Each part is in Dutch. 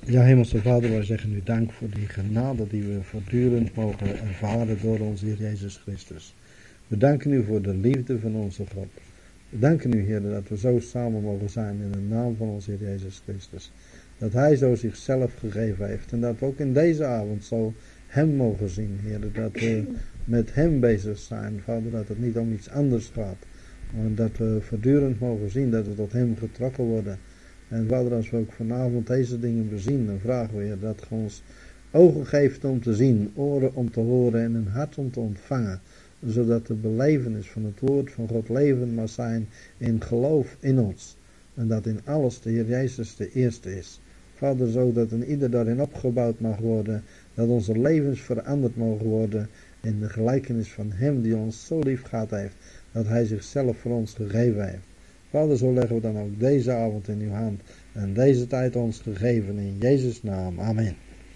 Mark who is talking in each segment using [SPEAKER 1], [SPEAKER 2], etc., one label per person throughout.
[SPEAKER 1] Ja, Hemelse Vader, wij zeggen u dank voor die genade die we voortdurend mogen ervaren door onze Heer Jezus Christus. We danken u voor de liefde van onze God. We danken u, Heer, dat we zo samen mogen zijn in de naam van onze Heer Jezus Christus. Dat Hij zo zichzelf gegeven heeft en dat we ook in deze avond zo Hem mogen zien, Heer. Dat we met Hem bezig zijn, Vader, dat het niet om iets anders gaat. Maar dat we voortdurend mogen zien dat we tot Hem getrokken worden. En Vader, als we ook vanavond deze dingen bezien, dan vragen we, Heer, dat Ge ons ogen geeft om te zien, oren om te horen en een hart om te ontvangen. Zodat de belevenis van het woord van God levend mag zijn in geloof in ons. En dat in alles de Heer Jezus de eerste is. Vader, zodat een ieder daarin opgebouwd mag worden, dat onze levens veranderd mogen worden in de gelijkenis van Hem die ons zo lief gehad heeft, dat Hij zichzelf voor ons gegeven heeft. Vader, zo leggen we dan ook deze avond in uw hand en deze tijd ons gegeven in Jezus' naam. Amen.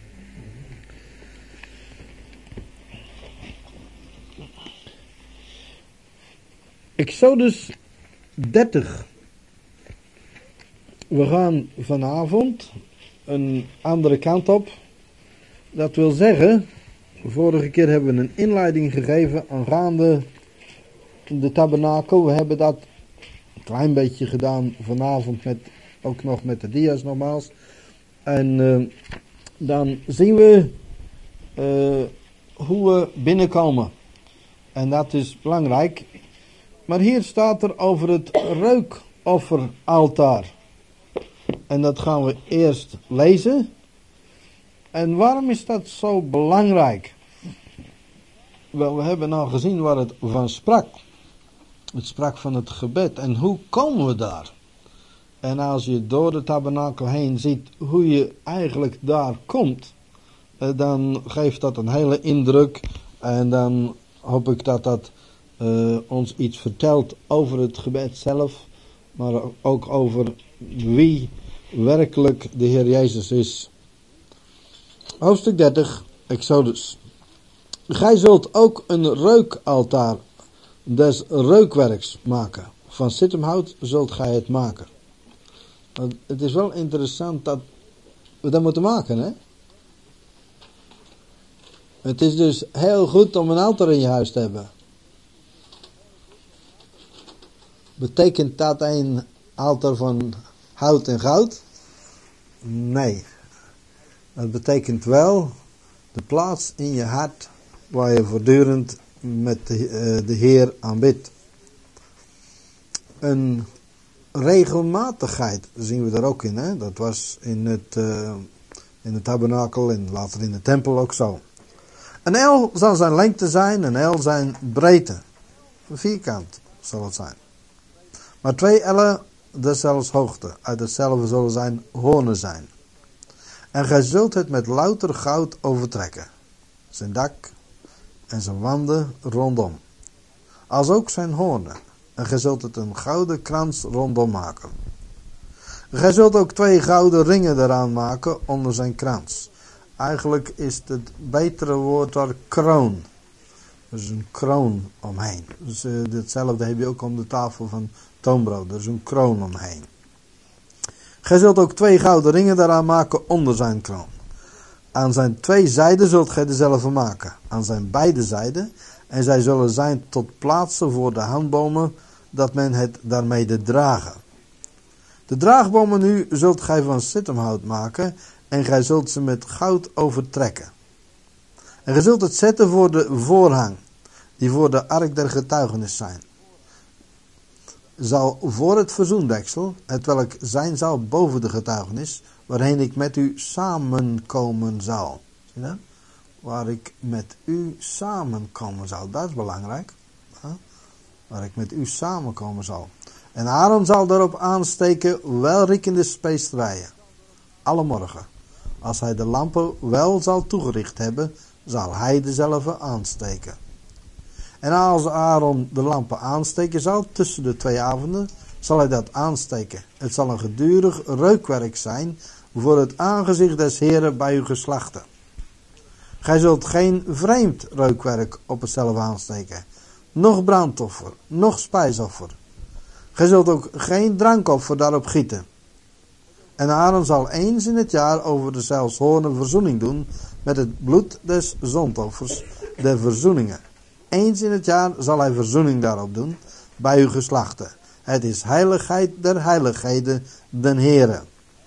[SPEAKER 1] Exodus 30. We gaan vanavond een andere kant op. Dat wil zeggen, vorige keer hebben we een inleiding gegeven aangaande de tabernakel. We hebben dat een klein beetje gedaan vanavond ook nog met de dia's nogmaals. En dan zien we hoe we binnenkomen. En dat is belangrijk. Maar hier staat er over het reukofferaltaar. En dat gaan we eerst lezen. En waarom is dat zo belangrijk? Wel, we hebben al gezien waar het van sprak. Het sprak van het gebed. En hoe komen we daar? En als je door de tabernakel heen ziet hoe je eigenlijk daar komt, dan geeft dat een hele indruk. En dan hoop ik dat dat ons iets vertelt over het gebed zelf, maar ook over wie werkelijk de Heer Jezus is. Hoofdstuk 30, Exodus. Gij zult ook een reukaltaar des reukwerks maken. Van sittimhout zult gij het maken. Het is wel interessant dat we dat moeten maken, hè? Het is dus heel goed om een altaar in je huis te hebben. Betekent dat een altaar van hout en goud? Nee. Dat betekent wel de plaats in je hart waar je voortdurend met de Heer aanbidt. Een regelmatigheid zien we er ook in. Hè? Dat was in het tabernakel en later in de tempel ook zo. Een el zal zijn lengte zijn, een el zijn breedte. Een vierkant zal het zijn. Maar 2 ellen deszelfs hoogte. Uit hetzelfde zullen zijn hoornen zijn. En gij zult het met louter goud overtrekken. Zijn dak en zijn wanden rondom. Als ook zijn hoornen. En gij zult het een gouden krans rondom maken. Gij zult ook 2 gouden ringen eraan maken onder zijn krans. Eigenlijk is het betere woord daar kroon. Dus een kroon omheen. Dus hetzelfde heb je ook om de tafel van toonbrood. Dus een kroon omheen. Gij zult ook 2 gouden ringen daaraan maken onder zijn kroon. Aan zijn 2 zijden zult gij dezelfde maken. Aan zijn beide zijden. En zij zullen zijn tot plaatsen voor de handbomen, dat men het daarmee dragen. De draagbomen nu zult gij van sittimhout maken. En gij zult ze met goud overtrekken. En gij zult het zetten voor de voorhang, die voor de ark der getuigenis zijn. Zal voor het verzoendeksel, hetwelk zijn zal boven de getuigenis, waarheen ik met u samenkomen zal. Zie je dat? Waar ik met u samenkomen zal, dat is belangrijk. Waar ik met u samenkomen zal. En Aaron zal daarop aansteken welriekende specerijen. Alle morgen. Als hij de lampen wel zal toegericht hebben, zal hij dezelfde aansteken. En als Aaron de lampen aansteken zal, tussen de 2 avonden, zal hij dat aansteken. Het zal een gedurig reukwerk zijn voor het aangezicht des Heren bij uw geslachten. Gij zult geen vreemd reukwerk op hetzelfde aansteken, noch brandoffer, noch spijsoffer. Gij zult ook geen drankoffer daarop gieten. En Aaron zal eens in het jaar over deszelfs hoorn verzoening doen met het bloed des zondoffers der verzoeningen. Eens in het jaar zal hij verzoening daarop doen bij uw geslachten. Het is heiligheid der heiligheden den Heere.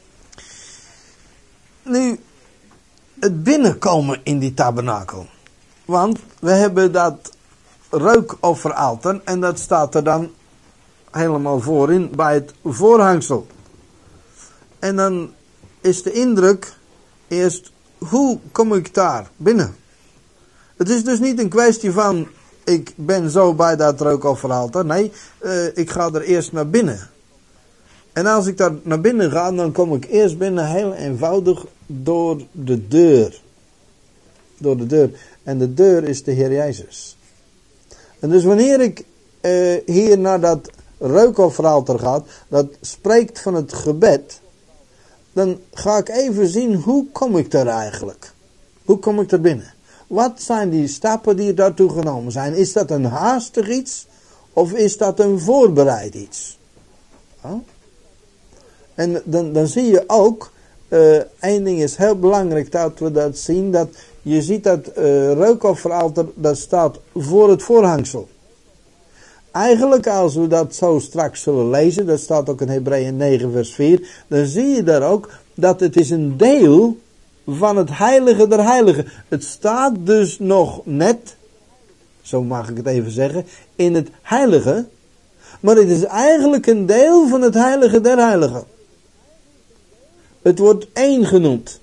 [SPEAKER 1] Nu, het binnenkomen in die tabernakel. Want we hebben dat reukofferaltaar en dat staat er dan helemaal voorin bij het voorhangsel. En dan is de indruk eerst, hoe kom ik daar binnen? Het is dus niet een kwestie van, ik ben zo bij dat reukofferaltaar. Nee, ik ga er eerst naar binnen. En als ik daar naar binnen ga, dan kom ik eerst binnen heel eenvoudig door de deur. Door de deur. En de deur is de Heer Jezus. En dus wanneer ik hier naar dat reukofferaltaar ga, dat spreekt van het gebed, dan ga ik even zien, hoe kom ik daar eigenlijk? Hoe kom ik er binnen? Wat zijn die stappen die daartoe genomen zijn? Is dat een haastig iets? Of is dat een voorbereid iets? Oh? En dan zie je ook, één ding is heel belangrijk dat we dat zien, dat je ziet dat reukofferaltaar, dat staat voor het voorhangsel. Eigenlijk als we dat zo straks zullen lezen, dat staat ook in Hebreeën 9 vers 4, dan zie je daar ook dat het is een deel van het heilige der heiligen. Het staat dus nog net, zo mag ik het even zeggen, in het heilige, maar het is eigenlijk een deel van het heilige der heiligen. Het wordt één genoemd.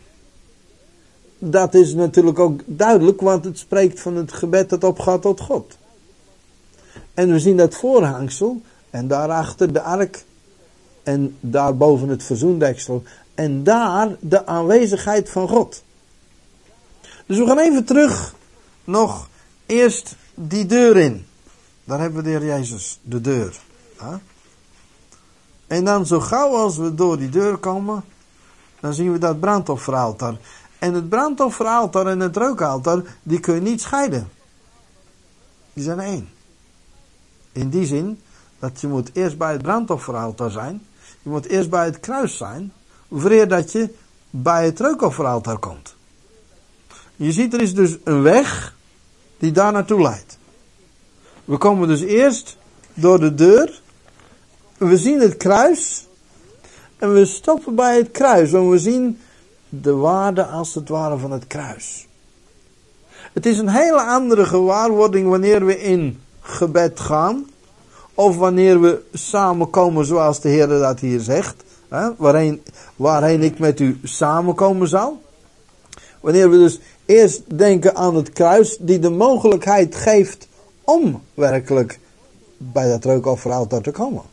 [SPEAKER 1] Dat is natuurlijk ook duidelijk, want het spreekt van het gebed dat opgaat tot God. En we zien dat voorhangsel, en daarachter de ark, en daarboven het verzoendeksel, en daar de aanwezigheid van God. Dus we gaan even terug, nog eerst die deur in. Daar hebben we de Heer Jezus, de deur. Ja? En dan zo gauw als we door die deur komen, dan zien we dat brandofferaltaar. En het brandofferaltaar en het reukaltaar, die kun je niet scheiden. Die zijn één. In die zin, dat je moet eerst bij het brandofferaltaar zijn. Je moet eerst bij het kruis zijn, voordat je bij het reukofferaltaar komt. Je ziet, er is dus een weg die daar naartoe leidt. We komen dus eerst door de deur. We zien het kruis. En we stoppen bij het kruis. En we zien de waarde als het ware van het kruis. Het is een hele andere gewaarwording wanneer we in gebed gaan. Of wanneer we samenkomen zoals de Heer dat hier zegt. Waarheen ik met u samenkomen zal. Wanneer we dus eerst denken aan het kruis die de mogelijkheid geeft om werkelijk bij dat reukofferaltaar te komen.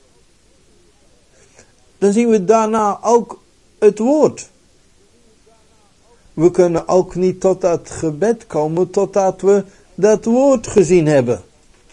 [SPEAKER 1] Dan zien we daarna ook het woord. We kunnen ook niet tot dat gebed komen totdat we dat woord gezien hebben.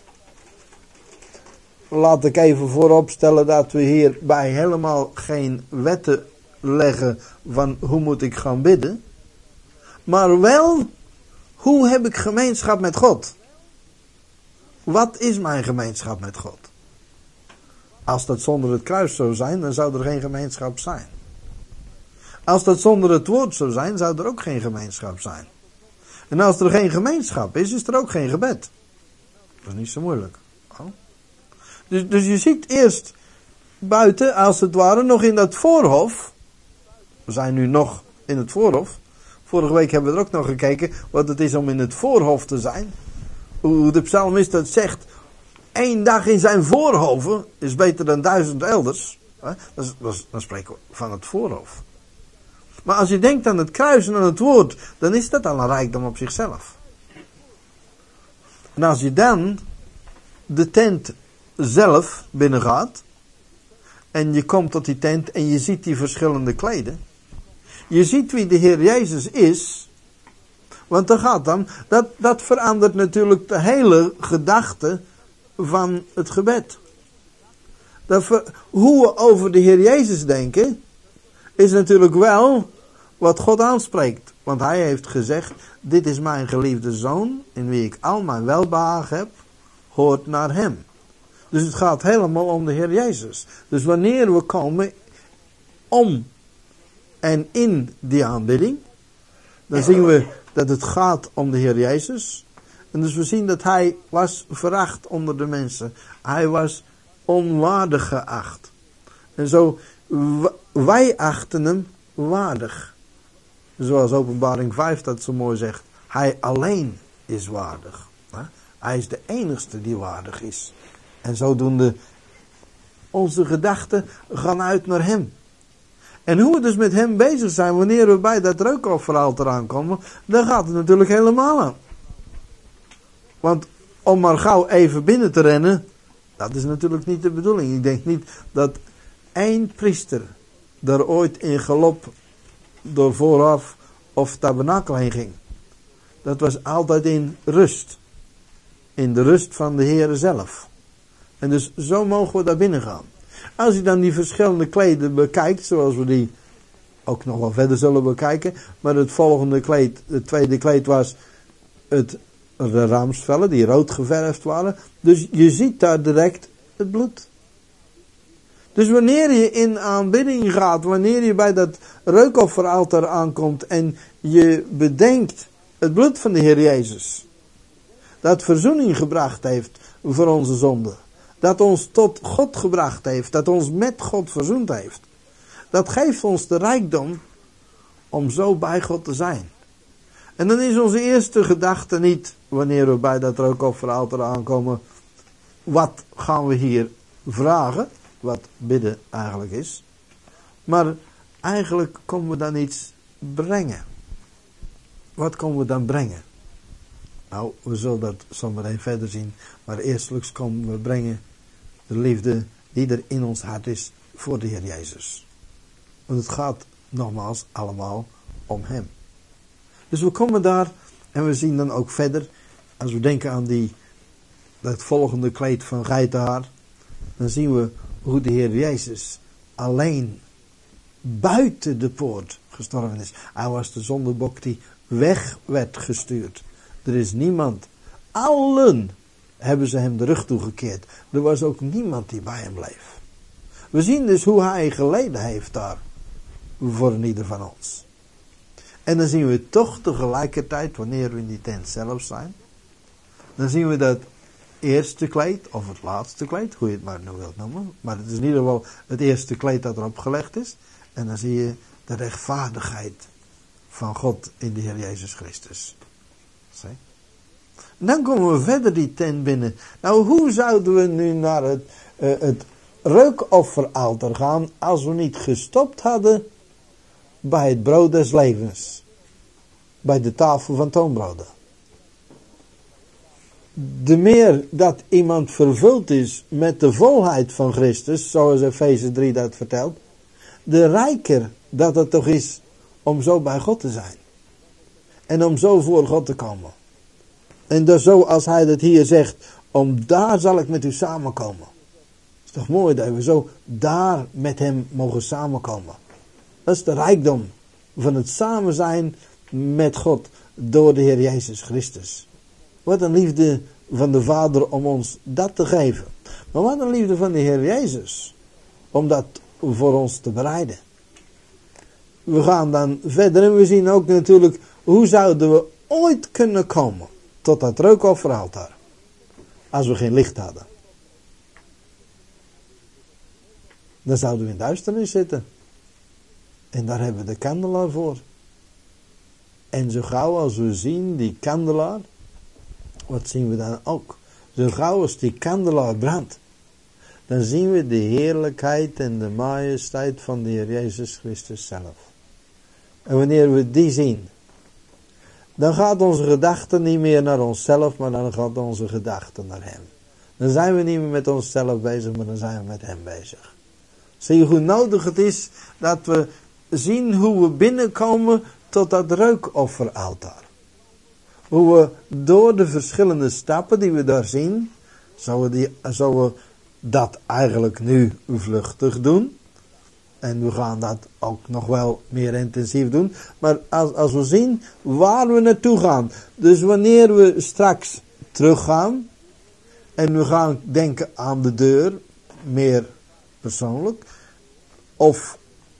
[SPEAKER 1] Laat ik even vooropstellen dat we hierbij helemaal geen wetten leggen van hoe moet ik gaan bidden. Maar wel, hoe heb ik gemeenschap met God? Wat is mijn gemeenschap met God? Als dat zonder het kruis zou zijn, dan zou er geen gemeenschap zijn. Als dat zonder het woord zou zijn, zou er ook geen gemeenschap zijn. En als er geen gemeenschap is, is er ook geen gebed. Dat is niet zo moeilijk. Oh. Dus je ziet eerst buiten, als het ware, nog in dat voorhof. We zijn nu nog in het voorhof. Vorige week hebben we er ook nog gekeken wat het is om in het voorhof te zijn. Hoe de psalmist dat zegt. 1 dag in zijn voorhoven is beter dan 1000 elders. Dan spreken we van het voorhof. Maar als je denkt aan het kruis en aan het woord, dan is dat al een rijkdom op zichzelf. En als je dan de tent zelf binnengaat, en je komt tot die tent en je ziet die verschillende kleden. Je ziet wie de Heer Jezus is. Want dat verandert natuurlijk de hele gedachte van het gebed. Hoe we over de Heer Jezus denken, is natuurlijk wel wat God aanspreekt. Want hij heeft gezegd, dit is mijn geliefde zoon, in wie ik al mijn welbehagen heb, hoort naar hem. Dus het gaat helemaal om de Heer Jezus. Dus wanneer we komen om en in die aanbidding. Dan zien we dat het gaat om de Heer Jezus. En dus we zien dat hij was veracht onder de mensen. Hij was onwaardig geacht. En zo, wij achten hem waardig. Zoals Openbaring 5 dat zo mooi zegt. Hij alleen is waardig. Hij is de enigste die waardig is. En zodoende, onze gedachten gaan uit naar hem. En hoe we dus met hem bezig zijn, wanneer we bij dat reukofferaltaar aankomen, dan gaat het natuurlijk helemaal aan. Want om maar gauw even binnen te rennen, dat is natuurlijk niet de bedoeling. Ik denk niet dat één priester daar ooit in galop door vooraf of tabernakel heen ging. Dat was altijd in rust. In de rust van de Heere zelf. En dus zo mogen we daar binnen gaan. Als je dan die verschillende kleden bekijkt, zoals we die ook nog wel verder zullen bekijken. Maar het volgende kleed, het tweede kleed was de ramsvellen die rood geverfd waren. Dus je ziet daar direct het bloed. Dus wanneer je in aanbidding gaat, wanneer je bij dat reukofferaltaar aankomt en je bedenkt het bloed van de Heer Jezus. Dat verzoening gebracht heeft voor onze zonde. Dat ons tot God gebracht heeft. Dat ons met God verzoend heeft. Dat geeft ons de rijkdom om zo bij God te zijn. En dan is onze eerste gedachte niet, wanneer we bij dat reukofferaltaar aankomen, wat gaan we hier vragen? Wat bidden eigenlijk is. Maar eigenlijk komen we dan iets brengen. Wat komen we dan brengen? Nou, we zullen dat zometeen verder zien. Maar eerstelijks komen we brengen de liefde die er in ons hart is voor de Heer Jezus. Want het gaat nogmaals allemaal om hem. Dus we komen daar en we zien dan ook verder. Als we denken aan dat volgende kleed van geitenhaar. Dan zien we hoe de Heer Jezus alleen buiten de poort gestorven is. Hij was de zondebok die weg werd gestuurd. Er is niemand. Allen hebben ze hem de rug toegekeerd. Er was ook niemand die bij hem bleef. We zien dus hoe hij geleden heeft daar. Voor een ieder van ons. En dan zien we toch tegelijkertijd, wanneer we in die tent zelf zijn. Dan zien we dat eerste kleed, of het laatste kleed, hoe je het maar nu wilt noemen. Maar het is in ieder geval het eerste kleed dat erop gelegd is. En dan zie je de rechtvaardigheid van God in de Heer Jezus Christus. Zie? En dan komen we verder die tent binnen. Nou, hoe zouden we nu naar het reukofferaltaar gaan als we niet gestopt hadden bij het brood des levens? Bij de tafel van toonbroden. De meer dat iemand vervuld is met de volheid van Christus, zoals Efeze 3 dat vertelt, de rijker dat het toch is om zo bij God te zijn. En om zo voor God te komen. En dus zo als hij dat hier zegt, om daar zal ik met u samenkomen. Het is toch mooi dat we zo daar met hem mogen samenkomen. Dat is de rijkdom van het samen zijn met God door de Heer Jezus Christus. Wat een liefde van de Vader om ons dat te geven. Maar wat een liefde van de Heer Jezus om dat voor ons te bereiden. We gaan dan verder en we zien ook natuurlijk hoe zouden we ooit kunnen komen tot dat reukofferaltaar als we geen licht hadden. Dan zouden we in duisternis zitten. En daar hebben we de kandelaar voor. En zo gauw als we zien die kandelaar, wat zien we dan ook? Zo gauw als die kandelaar brandt, dan zien we de heerlijkheid en de majesteit van de Heer Jezus Christus zelf. En wanneer we die zien, dan gaat onze gedachte niet meer naar onszelf, maar dan gaat onze gedachte naar hem. Dan zijn we niet meer met onszelf bezig, maar dan zijn we met hem bezig. Zie je hoe nodig het is dat we zien hoe we binnenkomen tot dat reukofferaltaar. Hoe we door de verschillende stappen die we daar zien, zo we dat eigenlijk nu vluchtig doen. En we gaan dat ook nog wel meer intensief doen. Maar als we zien waar we naartoe gaan. Dus wanneer we straks teruggaan. En we gaan denken aan de deur. Meer persoonlijk. Of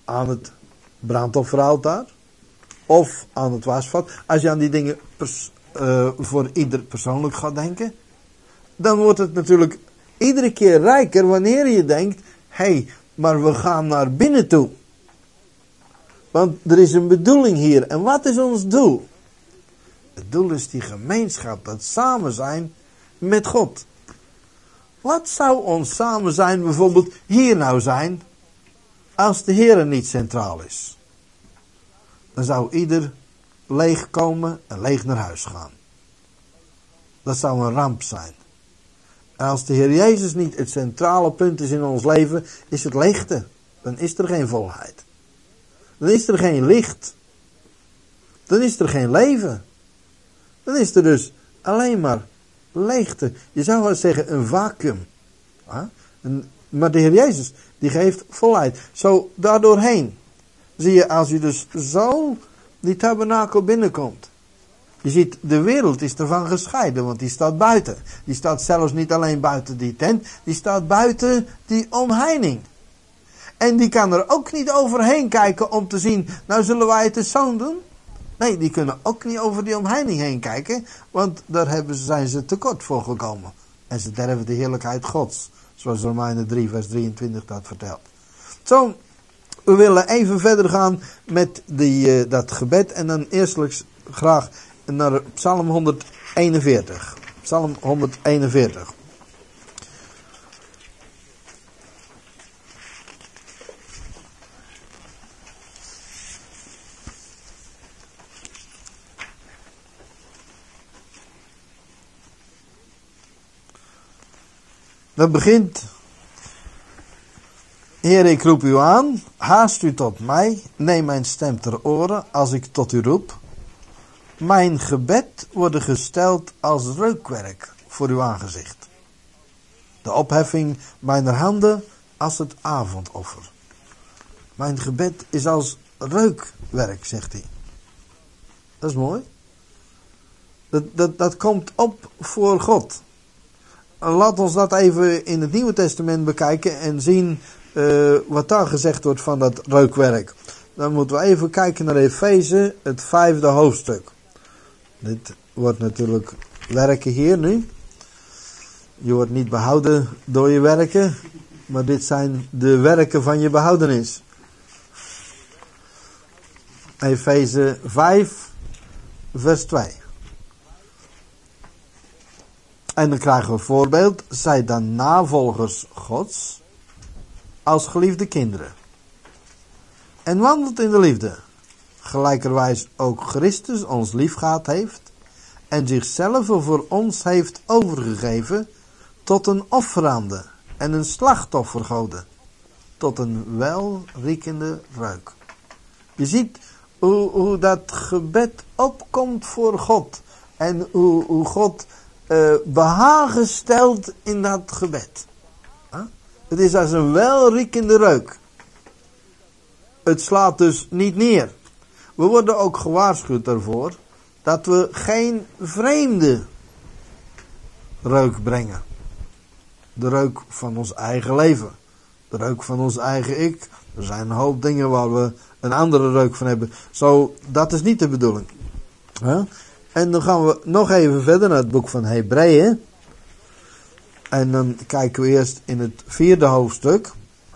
[SPEAKER 1] aan het brandofferaltaar of aan het wasvat. Als je aan die dingen voor ieder persoonlijk gaat denken, dan wordt het natuurlijk iedere keer rijker wanneer je denkt, hé, maar we gaan naar binnen toe. Want er is een bedoeling hier. En wat is ons doel? Het doel is die gemeenschap, dat samen zijn met God. Wat zou ons samen zijn bijvoorbeeld hier nou zijn, als de Heer niet centraal is? Dan zou ieder leeg komen en leeg naar huis gaan. Dat zou een ramp zijn. En als de Heer Jezus niet het centrale punt is in ons leven, is het leegte. Dan is er geen volheid. Dan is er geen licht. Dan is er geen leven. Dan is er dus alleen maar leegte. Je zou wel zeggen een vacuüm. Maar de Heer Jezus, die geeft volheid. Zo daardoorheen zie je, als je dus zo die tabernakel binnenkomt. Je ziet, de wereld is ervan gescheiden, want die staat buiten. Die staat zelfs niet alleen buiten die tent, die staat buiten die omheining. En die kan er ook niet overheen kijken om te zien, nou zullen wij het eens zo doen? Nee, die kunnen ook niet over die omheining heen kijken, want daar zijn ze tekort voor gekomen. En ze derven de heerlijkheid Gods, zoals Romeinen 3 vers 23 dat vertelt. Zo, we willen even verder gaan met dat gebed en dan eerstelijks graag naar Psalm 141. Psalm 141. Dat begint: Heer, ik roep u aan, haast u tot mij, neem mijn stem ter oren als ik tot u roep. Mijn gebed wordt gesteld als reukwerk voor uw aangezicht. De opheffing mijner handen als het avondoffer. Mijn gebed is als reukwerk, zegt hij. Dat is mooi. Dat komt op voor God. Laat ons dat even in het Nieuwe Testament bekijken en zien wat daar gezegd wordt van dat reukwerk. Dan moeten we even kijken naar Efeze, het 5e hoofdstuk. Dit wordt natuurlijk werken hier nu. Je wordt niet behouden door je werken, maar dit zijn de werken van je behoudenis. Efeze 5, vers 2. En dan krijgen we een voorbeeld. Zij dan navolgers Gods als geliefde kinderen. En wandelt in de liefde. Gelijkerwijs ook Christus ons liefgehad heeft. En zichzelf voor ons heeft overgegeven. Tot een offerande en een slachtoffergode. Tot een welriekende reuk. Je ziet hoe dat gebed opkomt voor God. En hoe God behagen stelt in dat gebed. Het is als een welriekende reuk. Het slaat dus niet neer. We worden ook gewaarschuwd daarvoor dat we geen vreemde reuk brengen. De reuk van ons eigen leven. De reuk van ons eigen ik. Er zijn een hoop dingen waar we een andere reuk van hebben. Zo, dat is niet de bedoeling. En dan gaan we nog even verder naar het boek van Hebreeën. En dan kijken we eerst in het 4e hoofdstuk.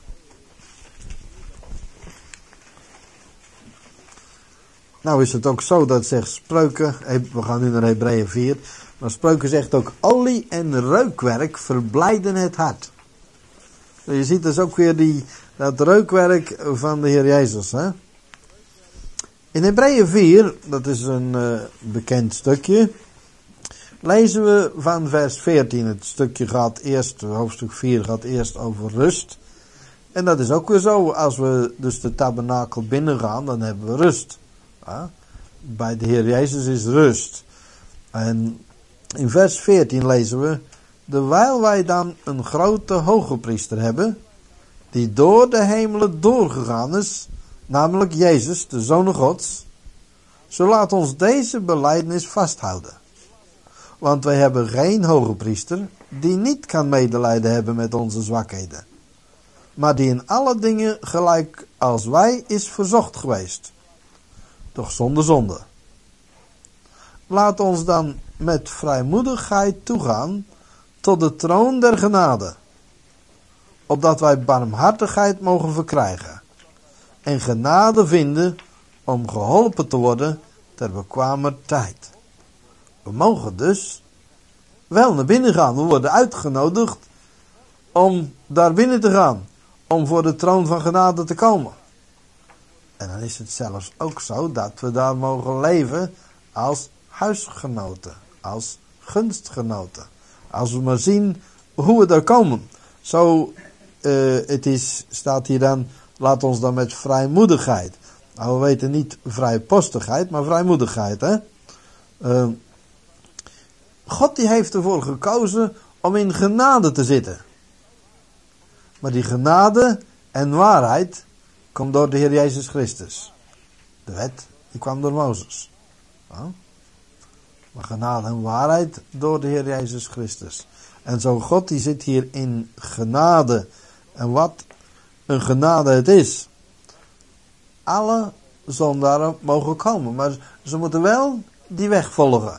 [SPEAKER 1] Nou is het ook zo dat zegt Spreuken, we gaan nu naar Hebreeën 4, maar Spreuken zegt ook: olie en reukwerk verblijden het hart. Je ziet dus ook weer dat reukwerk van de Heer Jezus. Hè? In Hebreeën 4, dat is een bekend stukje, lezen we van vers 14. Het stukje gaat eerst, hoofdstuk 4 gaat eerst over rust. En dat is ook weer zo, als we dus de tabernakel binnengaan, dan hebben we rust. Ja? Bij de Heer Jezus is rust. En in vers 14 lezen we: terwijl wij dan een grote hogepriester hebben, die door de hemelen doorgegaan is, namelijk Jezus, de Zoon Gods, zo laat ons deze belijdenis vasthouden. Want wij hebben geen hogepriester die niet kan medelijden hebben met onze zwakheden, maar die in alle dingen gelijk als wij is verzocht geweest, doch zonder zonde. Laat ons dan met vrijmoedigheid toegaan tot de troon der genade, opdat wij barmhartigheid mogen verkrijgen en genade vinden om geholpen te worden ter bekwamer tijd. We mogen dus wel naar binnen gaan. We worden uitgenodigd om daar binnen te gaan, om voor de troon van genade te komen. En dan is het zelfs ook zo dat we daar mogen leven als huisgenoten, als gunstgenoten. Als we maar zien hoe we daar komen. Zo, staat hier dan, laat ons dan met vrijmoedigheid. Nou, we weten niet vrijpostigheid, maar vrijmoedigheid, hè. God die heeft ervoor gekozen om in genade te zitten. Maar die genade en waarheid komt door de Heer Jezus Christus. De wet, die kwam door Mozes. Ja. Maar genade en waarheid door de Heer Jezus Christus. En zo God die zit hier in genade. En wat een genade het is. Alle zondaren mogen komen. Maar ze moeten wel die weg volgen.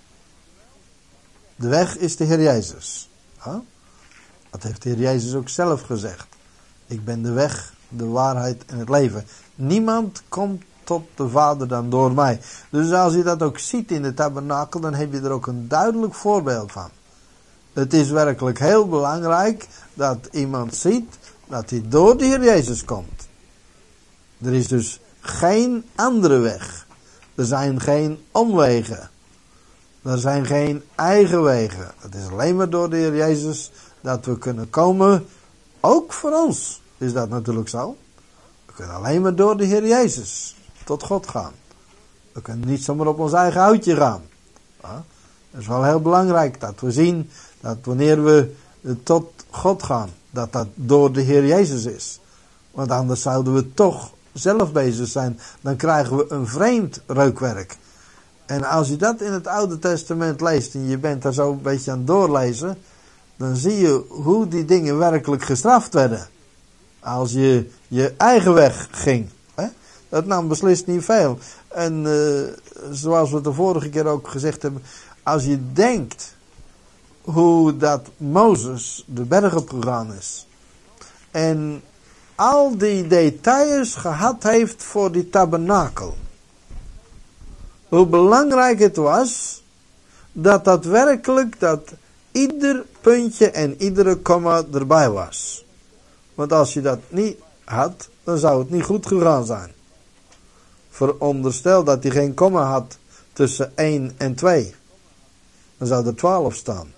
[SPEAKER 1] De weg is de Heer Jezus. Ja? Dat heeft de Heer Jezus ook zelf gezegd. Ik ben de weg, de waarheid en het leven. Niemand komt tot de Vader dan door mij. Dus als je dat ook ziet in de tabernakel, dan heb je er ook een duidelijk voorbeeld van. Het is werkelijk heel belangrijk dat iemand ziet dat hij door de Heer Jezus komt. Er is dus geen andere weg. Er zijn geen omwegen. Er zijn geen eigen wegen. Het is alleen maar door de Heer Jezus dat we kunnen komen. Ook voor ons is dat natuurlijk zo. We kunnen alleen maar door de Heer Jezus tot God gaan. We kunnen niet zomaar op ons eigen houtje gaan. Ja, het is wel heel belangrijk dat we zien dat wanneer we tot God gaan, dat dat door de Heer Jezus is. Want anders zouden we toch zelf bezig zijn. Dan krijgen we een vreemd reukwerk. En als je dat in het Oude Testament leest en je bent daar zo een beetje aan het doorlezen, dan zie je hoe die dingen werkelijk gestraft werden. Als je je eigen weg ging. Hè? Dat nam beslist niet veel. En zoals we de vorige keer ook gezegd hebben, als je denkt hoe dat Mozes de berg opgegaan is. En al die details gehad heeft voor die tabernakel. Hoe belangrijk het was dat werkelijk dat ieder puntje en iedere komma erbij was. Want als je dat niet had, dan zou het niet goed gegaan zijn. Veronderstel dat hij geen komma had tussen 1 en 2. Dan zou er 12 staan.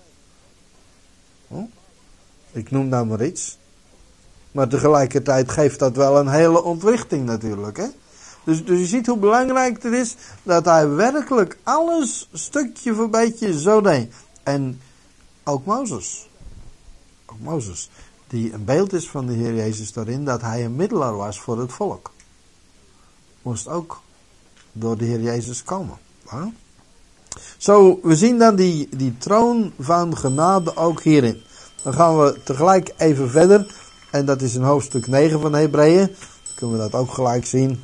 [SPEAKER 1] Ik noem nou maar iets. Maar tegelijkertijd geeft dat wel een hele ontwrichting natuurlijk, hè. Dus je ziet hoe belangrijk het is dat hij werkelijk alles stukje voor beetje zo deed. En ook Mozes. Ook Mozes. Die een beeld is van de Heer Jezus daarin dat hij een middelaar was voor het volk. Moest ook door de Heer Jezus komen. Ja? Zo, we zien dan die troon van genade ook hierin. Dan gaan we tegelijk even verder. En dat is in hoofdstuk 9 van Hebreeën. Dan kunnen we dat ook gelijk zien.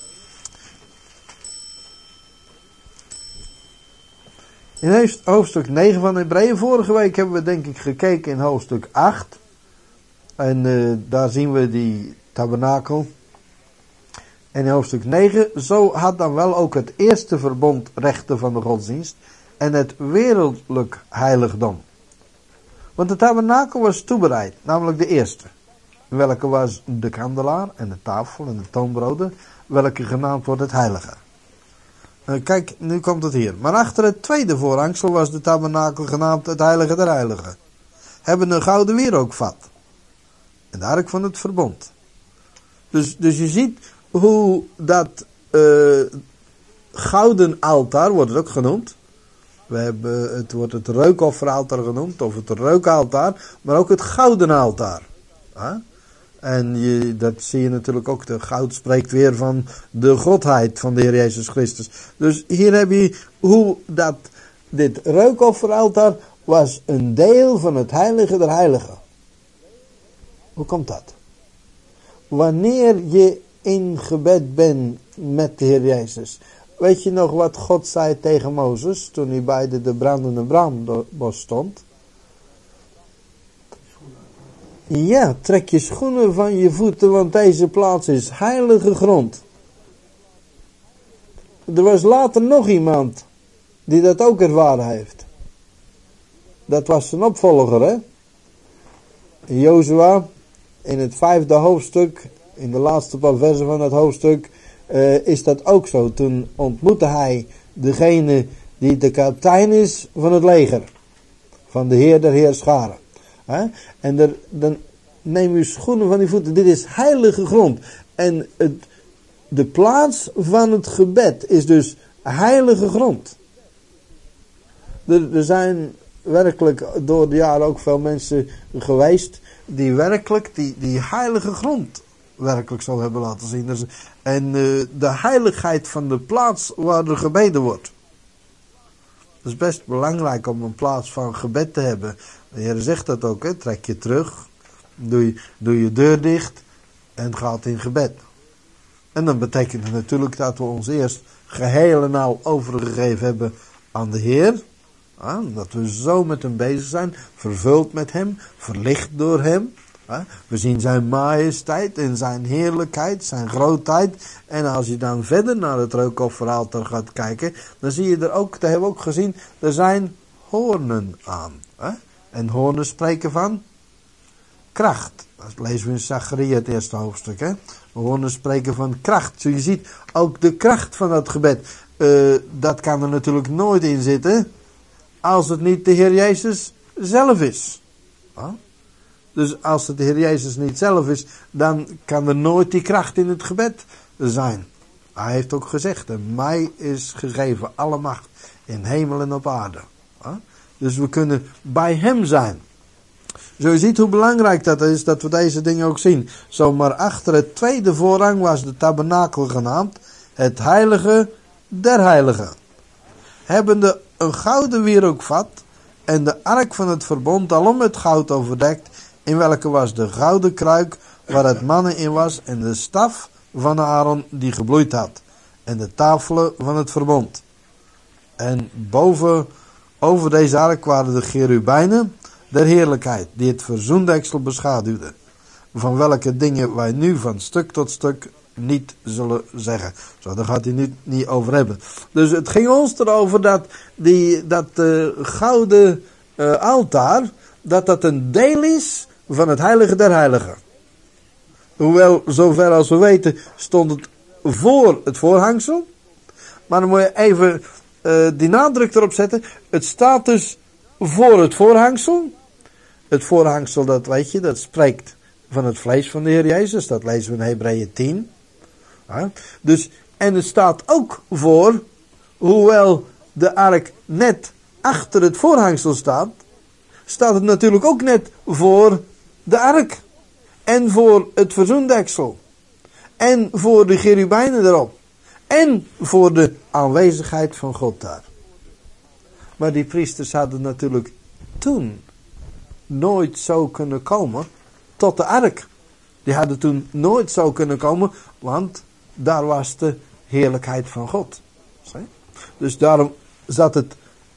[SPEAKER 1] In hoofdstuk 9 van Hebreeën. Vorige week hebben we denk ik gekeken in hoofdstuk 8. En daar zien we die tabernakel. En in hoofdstuk 9. Zo had dan wel ook het eerste verbond rechten van de godsdienst. En het wereldlijk heiligdom. Want de tabernakel was toebereid. Namelijk de eerste. Welke was de kandelaar en de tafel en de toonbroden. Welke genaamd wordt het heilige. Kijk, nu komt het hier. Maar achter het tweede voorhangsel was de tabernakel genaamd het heilige der heiligen. Hebben een gouden wierookvat. En de ark van het verbond. Dus je ziet hoe dat gouden altaar, wordt het ook genoemd. Het wordt het reukofferaltaar genoemd, of het reukaltaar, maar ook het gouden altaar. Ja? En dat zie je natuurlijk ook, de goud spreekt weer van de godheid van de Heer Jezus Christus. Dus hier heb je hoe dat dit reukofferaltaar was een deel van het heilige der heiligen. Hoe komt dat? wanneer je in gebed bent met de Heer Jezus. Weet je nog wat God zei tegen Mozes toen hij bij de brandende brandbos stond? Ja, trek je schoenen van je voeten, want deze plaats is heilige grond. Er was later nog iemand die dat ook ervaren heeft. Dat was zijn opvolger, hè? Jozua, in het 5e hoofdstuk, in de laatste paar versen van het hoofdstuk, is dat ook zo. Toen ontmoette hij degene die de kapitein is van het leger. Van de Heer der Heerscharen. En dan neem je schoenen van die voeten. Dit is heilige grond. En de plaats van het gebed is dus heilige grond. Er zijn werkelijk door de jaren ook veel mensen geweest die werkelijk die heilige grond werkelijk zo hebben laten zien. En de heiligheid van de plaats waar er gebeden wordt. Het is best belangrijk om een plaats van gebed te hebben. De Heer zegt dat ook, hè? Trek je terug, doe je deur dicht en gaat in gebed. En dan betekent het natuurlijk dat we ons eerst geheel en al overgegeven hebben aan de Heer. Dat we zo met hem bezig zijn, vervuld met hem, verlicht door hem. We zien zijn majesteit en zijn heerlijkheid, zijn grootheid. En als je dan verder naar het reukofferaltaar gaat kijken, dan zie je er ook, dat hebben we ook gezien, er zijn hoornen aan. En hoornen spreken van kracht. Dat lezen we in Zacharia het eerste hoofdstuk. Hoornen spreken van kracht. Zo je ziet ook de kracht van dat gebed. Dat kan er natuurlijk nooit in zitten als het niet de Heer Jezus zelf is. Dus als het de Heer Jezus niet zelf is, dan kan er nooit die kracht in het gebed zijn. Hij heeft ook gezegd, en mij is gegeven alle macht in hemel en op aarde. Dus we kunnen bij hem zijn. Zo je ziet hoe belangrijk dat is, dat we deze dingen ook zien. Zomaar achter het tweede voorrang was de tabernakel genaamd, het heilige der heiligen. Hebbende een gouden wierookvat en de ark van het verbond alom met goud overdekt, in welke was de gouden kruik waar het mannen in was en de staf van Aaron die gebloeid had en de tafelen van het verbond. En over deze ark waren de cherubijnen der heerlijkheid die het verzoendeksel beschaduwden, van welke dingen wij nu van stuk tot stuk niet zullen zeggen. Zo, daar gaat hij niet over hebben. Dus het ging ons erover dat gouden altaar, dat een deel is van het heilige der heiligen. Hoewel, zover als we weten, stond het voor het voorhangsel. Maar dan moet je even die nadruk erop zetten. Het staat dus voor het voorhangsel. Het voorhangsel, dat weet je, dat spreekt van het vlees van de Heer Jezus. Dat lezen we in Hebreeën 10. Ja, dus, en het staat ook voor, hoewel de ark net achter het voorhangsel staat het natuurlijk ook net voor de ark. En voor het verzoendeksel. En voor de cherubijnen erop. En voor de aanwezigheid van God daar. Maar die priesters hadden natuurlijk toen nooit zo kunnen komen tot de ark. Die hadden toen nooit zo kunnen komen, want daar was de heerlijkheid van God. Dus daarom zat het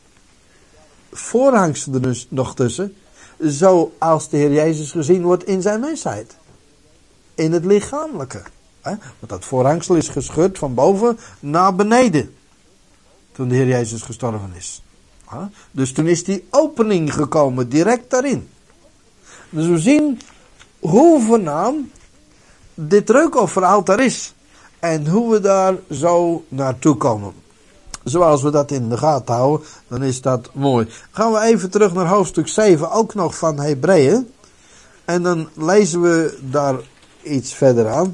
[SPEAKER 1] voorhangsel er dus nog tussen, zoals de Heer Jezus gezien wordt in zijn mensheid. In het lichamelijke. Want dat voorhangsel is gescheurd van boven naar beneden. Toen de Heer Jezus gestorven is. Dus toen is die opening gekomen, direct daarin. Dus we zien hoe voornaam dit reukofferaltaar is. En hoe we daar zo naartoe komen. Zoals we dat in de gaten houden, dan is dat mooi. Gaan we even terug naar hoofdstuk 7, ook nog van Hebreeën. En dan lezen we daar iets verder aan.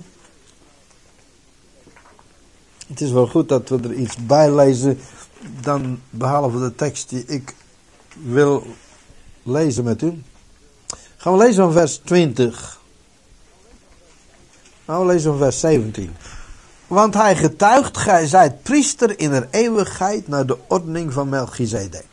[SPEAKER 1] Het is wel goed dat we er iets bij lezen, dan behalve de tekst die ik wil lezen met u. Gaan we lezen van vers 20. Nou, we lezen van vers 17. Want hij getuigt, gij zijt priester in der eeuwigheid naar de ordening van Melchizedek.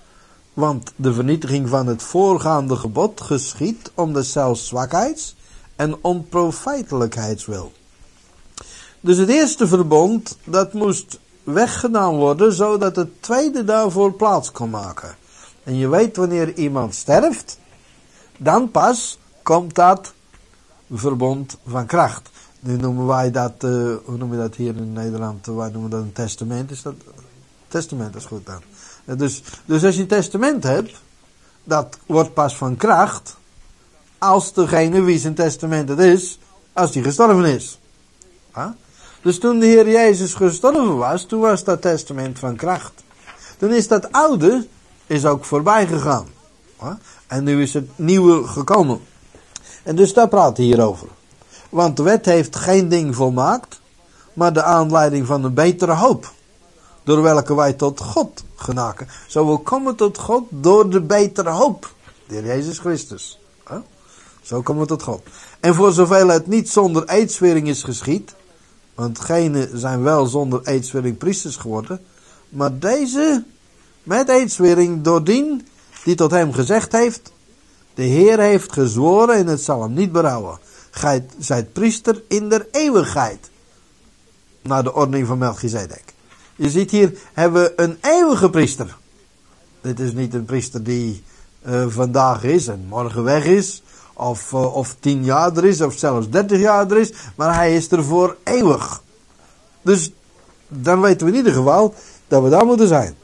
[SPEAKER 1] Want de vernietiging van het voorgaande gebod geschiedt om deszelfs zwakheids en onprofijtelijkheidswil. Dus het eerste verbond, dat moest weggedaan worden, zodat het tweede daarvoor plaats kon maken. En je weet, wanneer iemand sterft, dan pas komt dat verbond van kracht. Nu noemen wij dat, hoe noem je dat hier in Nederland? Wij noemen dat een testament. Is dat? Testament is goed dan. Dus als je een testament hebt, dat wordt pas van kracht als degene wie zijn testament het is, als die gestorven is. Ja? Dus toen de Heer Jezus gestorven was, toen was dat testament van kracht. Toen is dat oude is ook voorbij gegaan. Ja? En nu is het nieuwe gekomen. En dus daar praat hij hier over. Want de wet heeft geen ding volmaakt, maar de aanleiding van een betere hoop. Door welke wij tot God genaken. Zo we komen tot God door de betere hoop. De Heer Jezus Christus. Ja? Zo komen we tot God. En voor zoveel het niet zonder eedswering is geschied. Want genen zijn wel zonder eedswering priesters geworden. Maar deze met eedswering doordien die tot hem gezegd heeft. De Heer heeft gezworen en het zal hem niet berouwen. Gij zijt priester in der eeuwigheid. Naar de ordening van Melchizedek. Je ziet hier, hebben we een eeuwige priester. Dit is niet een priester die vandaag is en morgen weg is. Of 10 jaar er is, of zelfs 30 jaar er is. Maar hij is er voor eeuwig. Dus dan weten we in ieder geval dat we daar moeten zijn.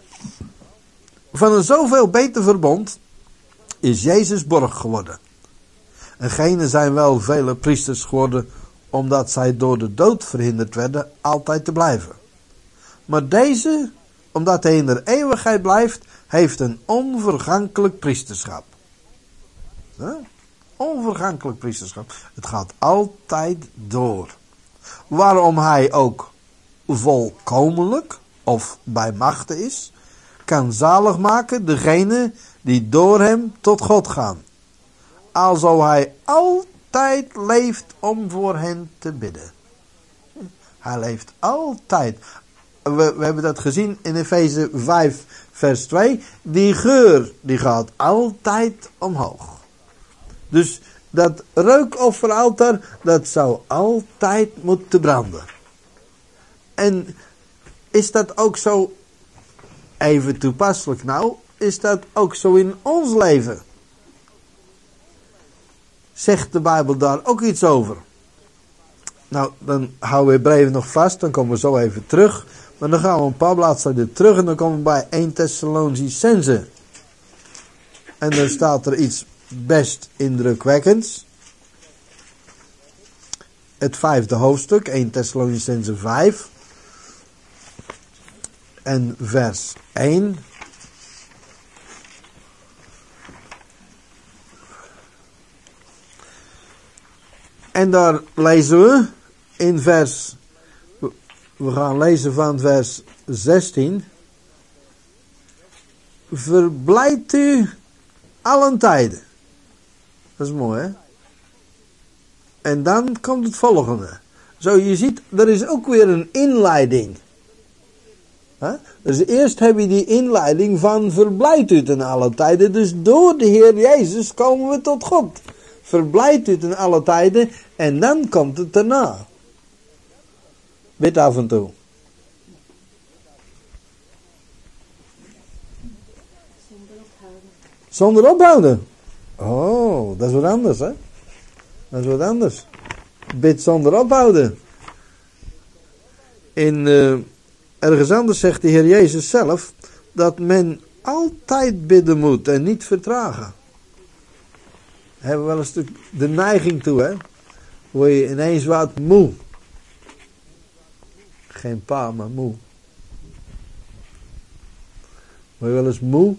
[SPEAKER 1] Van een zoveel beter verbond is Jezus borg geworden. En genen zijn wel vele priesters geworden, omdat zij door de dood verhinderd werden altijd te blijven. Maar deze, omdat hij in de eeuwigheid blijft, heeft een onvergankelijk priesterschap. Ja? Onvergankelijk priesterschap. Het gaat altijd door. Waarom hij ook volkomenlijk, of bij machte is, kan zalig maken degene die door hem tot God gaan. Alzo hij altijd leeft om voor hen te bidden. Hij leeft altijd. We hebben dat gezien in Efeze 5 vers 2. Die geur die gaat altijd omhoog. Dus dat reukofferaltaar, dat zou altijd moeten branden. En is dat ook zo, even toepasselijk nou, is dat ook zo in ons leven? Zegt de Bijbel daar ook iets over? Nou, dan houden we Hebreeën nog vast, dan komen we zo even terug. Maar dan gaan we een paar bladzijden terug en dan komen we bij 1 Thessalonicenzen. En dan staat er iets best indrukwekkends. Het 5e hoofdstuk, 1 Thessalonicenzen 5. En vers 1. En daar lezen we in vers, we gaan lezen van vers 16. Verblijdt u allen tijden. Dat is mooi, hè? En dan komt het volgende. Zo, je ziet, er is ook weer een inleiding. Dus eerst heb je die inleiding van verblijdt u ten alle tijden. Dus door de Heer Jezus komen we tot God. Verblijdt u ten alle tijden en dan komt het daarna. Bid af en toe. Zonder ophouden. Oh, dat is wat anders, hè? Dat is wat anders. Bid zonder ophouden. Ergens anders zegt de Heer Jezus zelf dat men altijd bidden moet en niet vertragen. Hebben we wel een stuk de neiging toe, hè? Word je ineens wat moe. Geen pa, maar moe. Word je wel eens moe?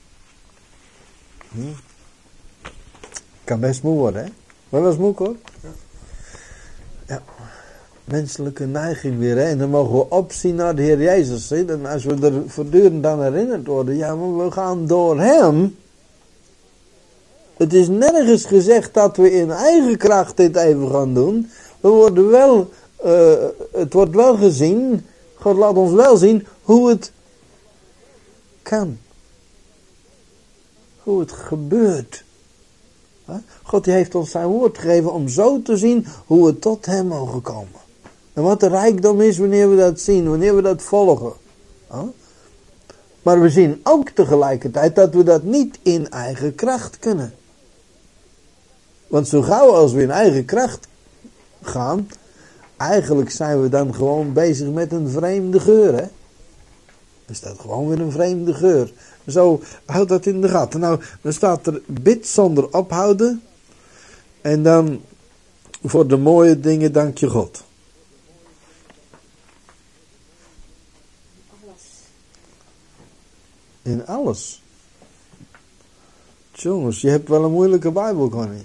[SPEAKER 1] Kan best moe worden, hè? Word je wel eens moe, hoor? Ja. Menselijke neiging weer, hè? En dan mogen we opzien naar de Heer Jezus, hè? En als we er voortdurend aan herinnerd worden, ja, maar we gaan door hem. Het is nergens gezegd dat we in eigen kracht dit even gaan doen. We worden wel, het wordt wel gezien, God laat ons wel zien hoe het kan. Hoe het gebeurt. God die heeft ons zijn woord gegeven om zo te zien hoe we tot hem mogen komen. En wat de rijkdom is wanneer we dat zien, wanneer we dat volgen. Maar we zien ook tegelijkertijd dat we dat niet in eigen kracht kunnen. Want zo gauw als we in eigen kracht gaan, eigenlijk zijn we dan gewoon bezig met een vreemde geur. Hè? Is dat gewoon weer een vreemde geur. Zo, houd dat in de gaten. Nou, dan staat er bid zonder ophouden. En dan voor de mooie dingen dank je God. In alles. Jongens, je hebt wel een moeilijke Bijbel, Connie.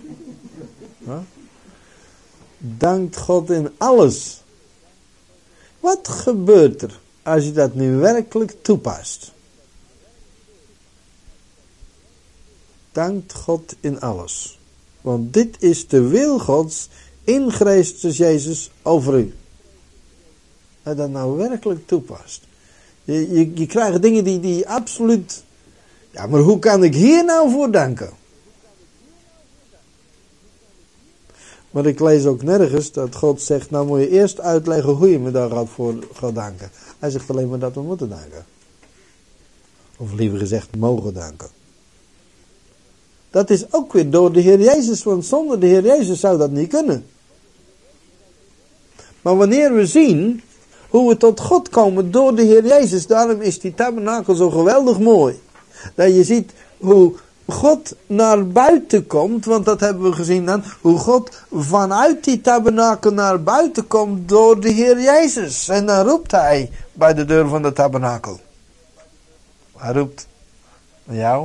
[SPEAKER 1] Dankt God in alles. Wat gebeurt er als je dat nu werkelijk toepast? Dankt God in alles. Want dit is de wil Gods in Christus Jezus over u. Als je dat nou werkelijk toepast. Je krijgt dingen die absoluut... Ja, maar hoe kan ik hier nou voor danken? Maar ik lees ook nergens dat God zegt... Nou moet je eerst uitleggen hoe je me daar gaat danken. Hij zegt alleen maar dat we moeten danken. Of liever gezegd mogen danken. Dat is ook weer door de Heer Jezus. Want zonder de Heer Jezus zou dat niet kunnen. Maar wanneer we zien... hoe we tot God komen door de Heer Jezus. Daarom is die tabernakel zo geweldig mooi. Dat je ziet hoe God naar buiten komt. Want dat hebben we gezien dan. Hoe God vanuit die tabernakel naar buiten komt door de Heer Jezus. En dan roept hij bij de deur van de tabernakel. Hij roept naar jou.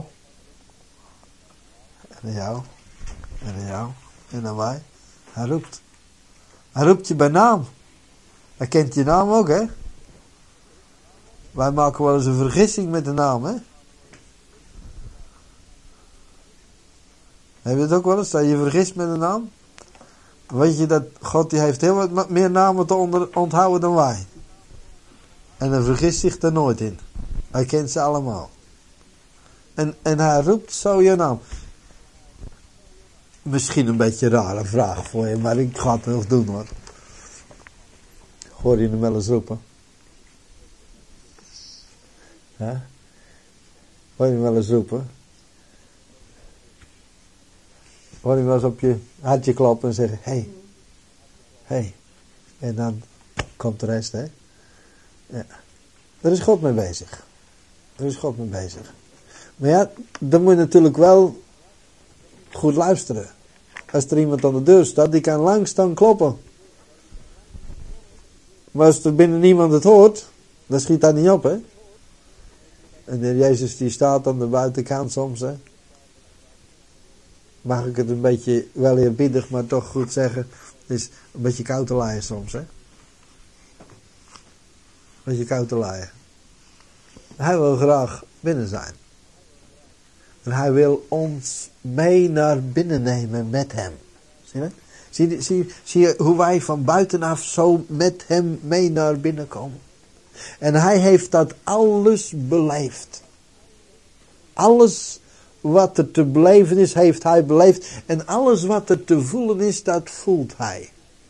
[SPEAKER 1] En naar jou. En naar jou. En naar mij. Hij roept. Hij roept je bij naam. Hij kent je naam ook, hè? Wij maken wel eens een vergissing met de naam, hè? Heb je het ook wel eens, dat je vergist met de naam? Weet je dat God die heeft heel wat meer namen te onthouden dan wij. En hij vergist zich er nooit in. Hij kent ze allemaal. En hij roept zo je naam. Misschien een beetje een rare vraag voor je, maar ik ga het nog doen, hoor. Hoor je hem wel eens roepen? Ja? Hoor je hem wel eens roepen? Hoor je hem wel eens op je hartje kloppen en zeggen... Hey. Hey. En dan komt de rest, hè? Ja. Daar is God mee bezig. Daar is God mee bezig. Maar ja, dan moet je natuurlijk wel goed luisteren. Als er iemand aan de deur staat, die kan lang staan kloppen. Maar als er binnen niemand het hoort, dan schiet dat niet op, hè. En de Heer Jezus die staat aan de buitenkant soms, hè. Mag ik het een beetje wel eerbiedig, maar toch goed zeggen, is een beetje koud te laaien soms, hè. Een beetje koud te laaien. Hij wil graag binnen zijn. En hij wil ons mee naar binnen nemen met hem. Zie je? Zie je hoe wij van buitenaf zo met hem mee naar binnen komen? En hij heeft dat alles beleefd. Alles wat er te beleven is, heeft hij beleefd. En alles wat er te voelen is, dat voelt hij.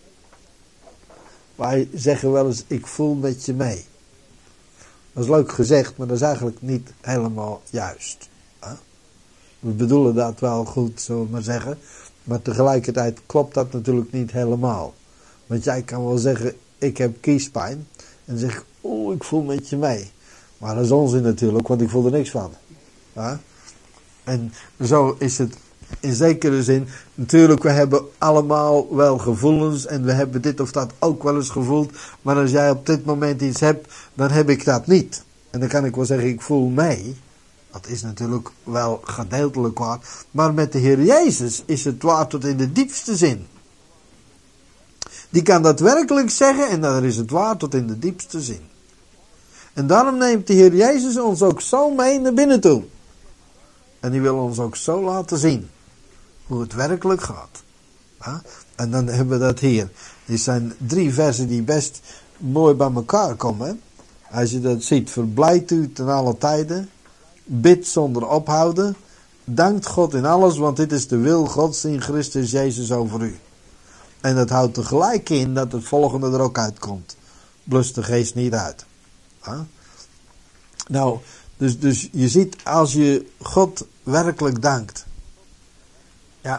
[SPEAKER 1] Wij zeggen wel eens, ik voel met je mee. Dat is leuk gezegd, maar dat is eigenlijk niet helemaal juist. We bedoelen dat wel goed, zullen we maar zeggen. Maar tegelijkertijd klopt dat natuurlijk niet helemaal. Want jij kan wel zeggen, ik heb kiespijn. En dan zeg ik, ik voel met je mee. Maar dat is onzin natuurlijk, want ik voel er niks van. Ja? En zo is het in zekere zin. Natuurlijk, we hebben allemaal wel gevoelens. En we hebben dit of dat ook wel eens gevoeld. Maar als jij op dit moment iets hebt, dan heb ik dat niet. En dan kan ik wel zeggen, ik voel mee. Dat is natuurlijk wel gedeeltelijk waar. Maar met de Heer Jezus is het waar tot in de diepste zin. Die kan dat werkelijk zeggen en dan is het waar tot in de diepste zin. En daarom neemt de Heer Jezus ons ook zo mee naar binnen toe. En die wil ons ook zo laten zien hoe het werkelijk gaat. Ja? En dan hebben we dat hier. Dit zijn 3 versen die best mooi bij elkaar komen. Hè? Als je dat ziet, verblijdt u ten alle tijden. Bid zonder ophouden. dankt God in alles, want dit is de wil Gods in Christus Jezus over u. En dat houdt tegelijk in dat het volgende er ook uitkomt. Blus de geest niet uit. Huh? Nou, dus je ziet, als je God werkelijk dankt. Ja,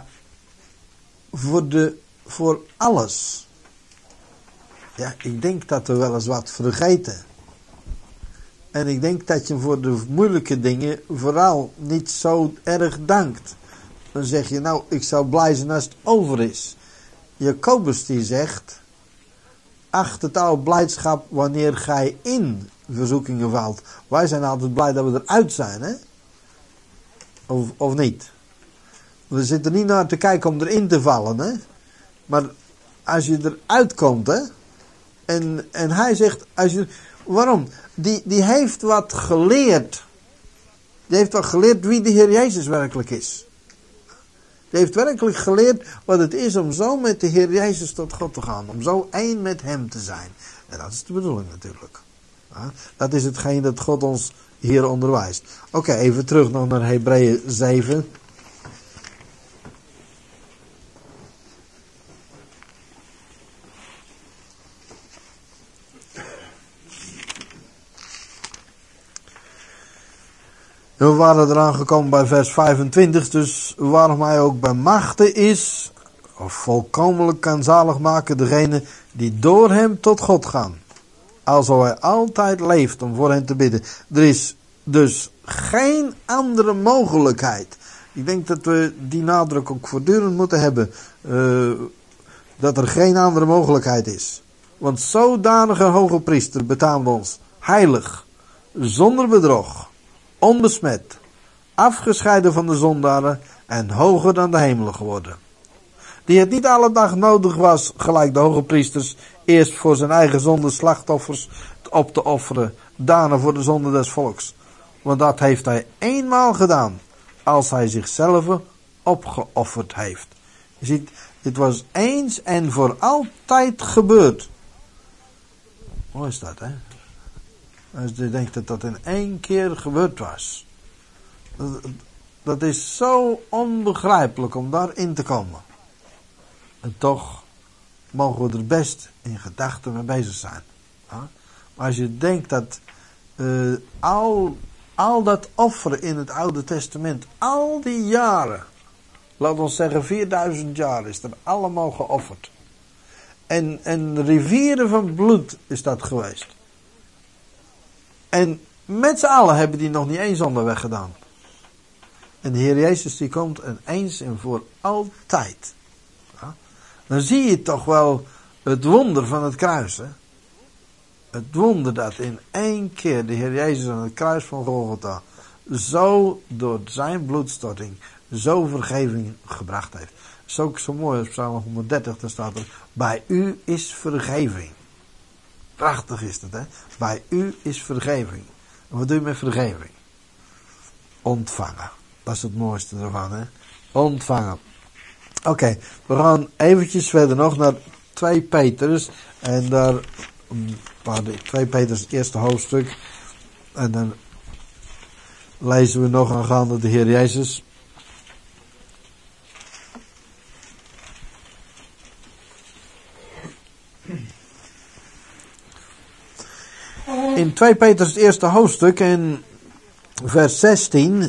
[SPEAKER 1] voor alles. Ja, ik denk dat we wel eens wat vergeten. En ik denk dat je voor de moeilijke dingen vooral niet zo erg dankt. Dan zeg je, nou, ik zou blij zijn als het over is. Jacobus die zegt, acht het al blijdschap wanneer gij in verzoekingen valt. Wij zijn altijd blij dat we eruit zijn, hè? Of niet? We zitten niet naar te kijken om erin te vallen, hè? Maar als je eruit komt, hè? En hij zegt, waarom? Die heeft wat geleerd. Die heeft wat geleerd wie de Heer Jezus werkelijk is. Die heeft werkelijk geleerd wat het is om zo met de Heer Jezus tot God te gaan. Om zo één met hem te zijn. En dat is de bedoeling natuurlijk. Ja, dat is hetgeen dat God ons hier onderwijst. Oké, even terug nog naar Hebreeën 7. En we waren eraan gekomen bij vers 25, dus waarom hij ook bij machten is, of volkomenlijk kan zalig maken degene die door hem tot God gaan. Alzo hij altijd leeft om voor hen te bidden. Er is dus geen andere mogelijkheid. Ik denk dat we die nadruk ook voortdurend moeten hebben. Dat er geen andere mogelijkheid is. Want zodanige hoge priester betaamt ons heilig, zonder bedrog, onbesmet, afgescheiden van de zondaren en hoger dan de hemelen geworden. Die het niet alle dag nodig was, gelijk de hoge priesters, eerst voor zijn eigen zonde slachtoffers op te offeren, daarna voor de zonde des volks. Want dat heeft hij eenmaal gedaan, als hij zichzelf opgeofferd heeft. Je ziet, dit was eens en voor altijd gebeurd. Hoe is dat, hè? Als je denkt dat dat in één keer gebeurd was. Dat is zo onbegrijpelijk om daarin te komen. En toch mogen we er best in gedachten mee bezig zijn. Ja? Maar als je denkt dat al dat offeren in het Oude Testament, al die jaren, laat ons zeggen 4000 jaar is er allemaal geofferd. En rivieren van bloed is dat geweest. En met z'n allen hebben die nog niet één zonde weggedaan. En de Heer Jezus die komt en eens en voor altijd. Ja? Dan zie je toch wel het wonder van het kruis. Hè? Het wonder dat in één keer de Heer Jezus aan het kruis van Golgotha zo door zijn bloedstorting zo vergeving gebracht heeft. Dat is ook zo mooi als Psalm 130, daar staat er, bij u is vergeving. Prachtig is het, hè? Bij u is vergeving. En wat doe je met vergeving? Ontvangen. Dat is het mooiste ervan, hè? Ontvangen. Oké, we gaan eventjes verder nog naar 2 Petrus. En daar, 2 Petrus het eerste hoofdstuk. En dan lezen we nog aangaande de Heer Jezus. In 2 Petrus het eerste hoofdstuk en vers 16.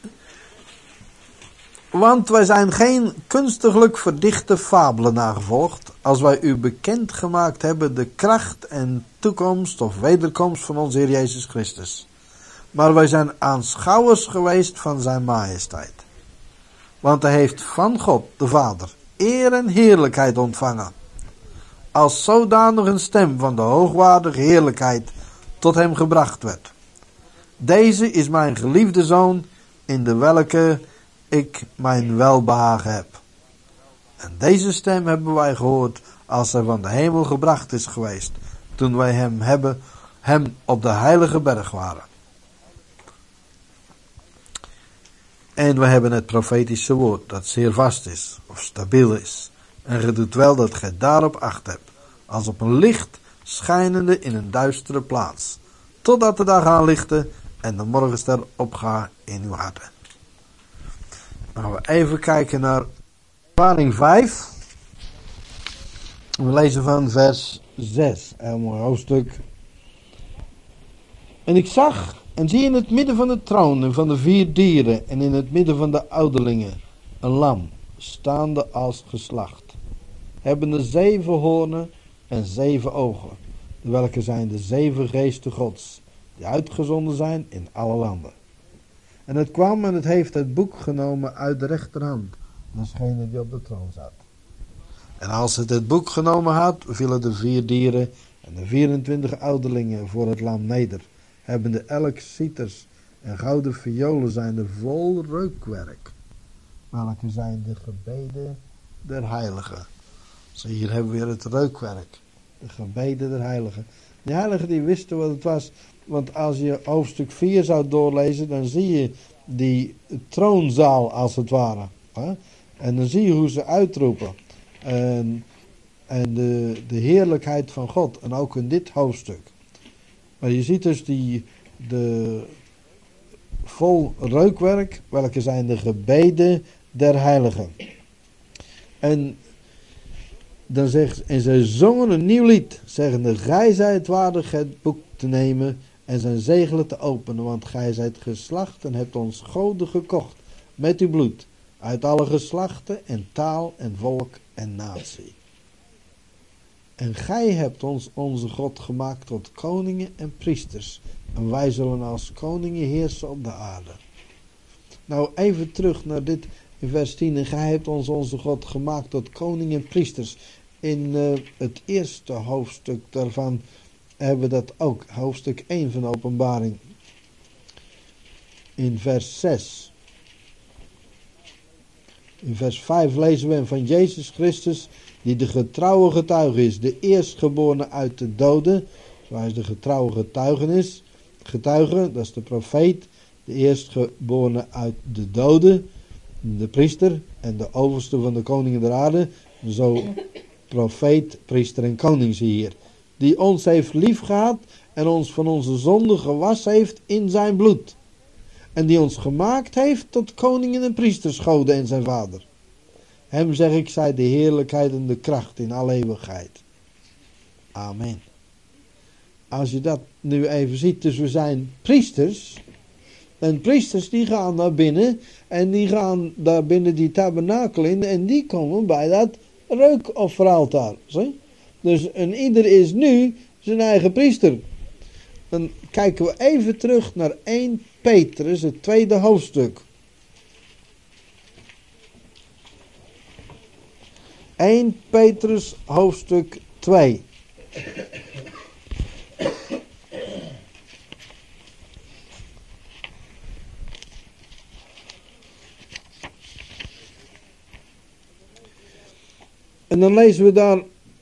[SPEAKER 1] Want wij zijn geen kunstiglijk verdichte fabelen nagevolgd, als wij u bekend gemaakt hebben de kracht en toekomst of wederkomst van onze Heer Jezus Christus. Maar wij zijn aanschouwers geweest van zijn majesteit. Want hij heeft van God, de Vader, eer en heerlijkheid ontvangen. Als zodanig een stem van de hoogwaardige heerlijkheid tot hem gebracht werd. Deze is mijn geliefde zoon, in de welke ik mijn welbehagen heb. En deze stem hebben wij gehoord als hij van de hemel gebracht is geweest, toen wij hem op de heilige berg waren. En we hebben het profetische woord, dat zeer vast is, of stabiel is. En ge doet wel dat gij daarop acht hebt, als op een licht schijnende in een duistere plaats, totdat de dag aanlichte en de morgenster opgaat in uw harten. Nou, we even kijken naar Openbaring 5. We lezen van vers 6. Heel mooi hoofdstuk. En ik zag en zie in het midden van de troon en van de 4 dieren en in het midden van de ouderlingen een lam, staande als geslacht, hebbende 7 hoornen en 7 ogen, welke zijn de 7 geesten Gods, die uitgezonden zijn in alle landen. En het kwam en het heeft het boek genomen uit de rechterhand, degene die op de troon zat. En als het boek genomen had, vielen de 4 dieren en de 24 ouderlingen voor het lam neder, hebbende elk citers en gouden violen zijnde vol reukwerk, welke zijn de gebeden der heiligen. Dus hier hebben we weer het reukwerk, de gebeden der heiligen. De heiligen die wisten wat het was, want als je hoofdstuk 4 zou doorlezen, dan zie je die troonzaal als het ware. Hè? En dan zie je hoe ze uitroepen. En de heerlijkheid van God. En ook in dit hoofdstuk. Maar je ziet dus de vol reukwerk, welke zijn de gebeden der heiligen. En dan zegt, en zij zongen een nieuw lied, zeggende, gij zijt waardig het boek te nemen en zijn zegelen te openen, want gij zijt geslacht en hebt ons goden gekocht met uw bloed, uit alle geslachten en taal en volk en natie. En gij hebt ons onze God gemaakt tot koningen en priesters, en wij zullen als koningen heersen op de aarde. Nou, even terug naar dit in vers 10. En gij hebt ons onze God gemaakt tot koningen en priesters. In het eerste hoofdstuk daarvan hebben we dat ook. Hoofdstuk 1 van de Openbaring. In vers 6. In vers 5 lezen we van Jezus Christus, die de getrouwe getuige is, de eerstgeborene uit de doden. Zoals de getrouwe getuige, dat is de profeet, de eerstgeborene uit de doden, de priester en de overste van de koningen der aarde. Zo profeet, priester en koning zie je hier. Die ons heeft liefgehad en ons van onze zonde gewassen heeft in zijn bloed. En die ons gemaakt heeft tot koningen en priesters, goden en zijn vader. Hem zeg ik, zij de heerlijkheid en de kracht in alle eeuwigheid. Amen. Als je dat nu even ziet, dus we zijn priesters. En priesters die gaan naar binnen en die gaan daar binnen die tabernakel in en die komen bij dat reukofferaltaar. Zie? Dus en ieder is nu zijn eigen priester. Dan kijken we even terug naar 1 Petrus, het 2e hoofdstuk. 1 Petrus hoofdstuk 2. En dan lezen we daar,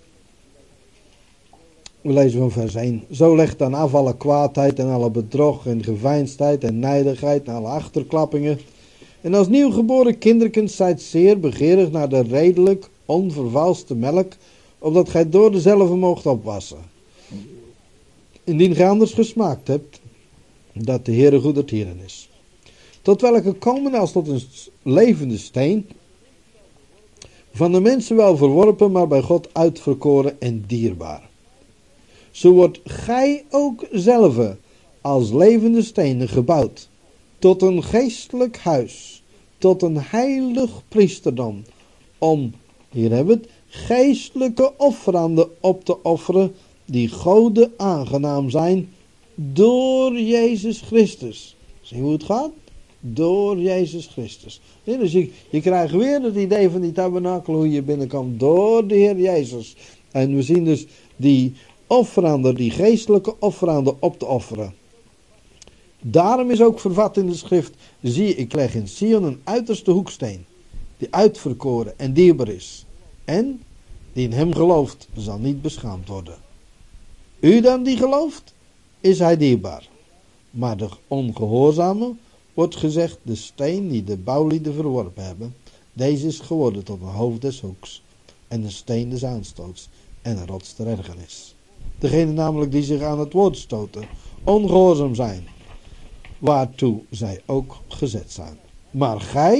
[SPEAKER 1] we lezen van vers 1. Zo legt dan af alle kwaadheid en alle bedrog en geveinsdheid en nijdigheid en alle achterklappingen. En als nieuwgeboren kinderkens zijt zeer begeerig naar de redelijk, onvervalste melk, opdat gij door dezelfde moogt opwassen. Indien gij anders gesmaakt hebt, dat de Heere goedertieren is. Tot welke komen als tot een levende steen, van de mensen wel verworpen, maar bij God uitverkoren en dierbaar. Zo wordt gij ook zelve als levende stenen gebouwd, tot een geestelijk huis, tot een heilig priesterdom, om, hier hebben we het, geestelijke offeranden op te offeren, die Gode aangenaam zijn, door Jezus Christus. Zie je hoe het gaat? Door Jezus Christus. Nee, dus je krijgt weer het idee van die tabernakel, hoe je binnenkomt, door de Heer Jezus. En we zien dus die offeranden, die geestelijke offeranden op te offeren. Daarom is ook vervat in de schrift, zie ik leg in Sion een uiterste hoeksteen, die uitverkoren en dierbaar is. En die in hem gelooft, zal niet beschaamd worden. U dan die gelooft, is hij dierbaar. Maar de ongehoorzame, wordt gezegd, de steen die de bouwlieden verworpen hebben, deze is geworden tot een hoofd des hoeks, en een steen des aanstoots, en een rots der ergernis. Degene namelijk die zich aan het woord stoten, ongehoorzaam zijn, waartoe zij ook gezet zijn. Maar gij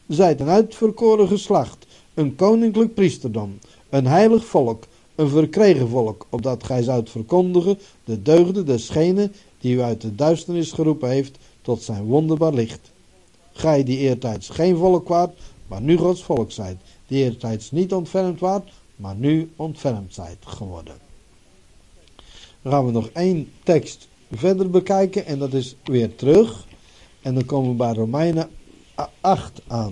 [SPEAKER 1] zijt een uitverkoren geslacht, een koninklijk priesterdom, een heilig volk, een verkregen volk, opdat gij zoudt verkondigen de deugden desgene die u uit de duisternis geroepen heeft tot zijn wonderbaar licht. Gij die eertijds geen volk waart, maar nu Gods volk zijt, die eertijds niet ontfermd waart, maar nu ontfermd zijt geworden. Dan gaan we nog één tekst verder bekijken en dat is weer terug. En dan komen we bij Romeinen 8 aan.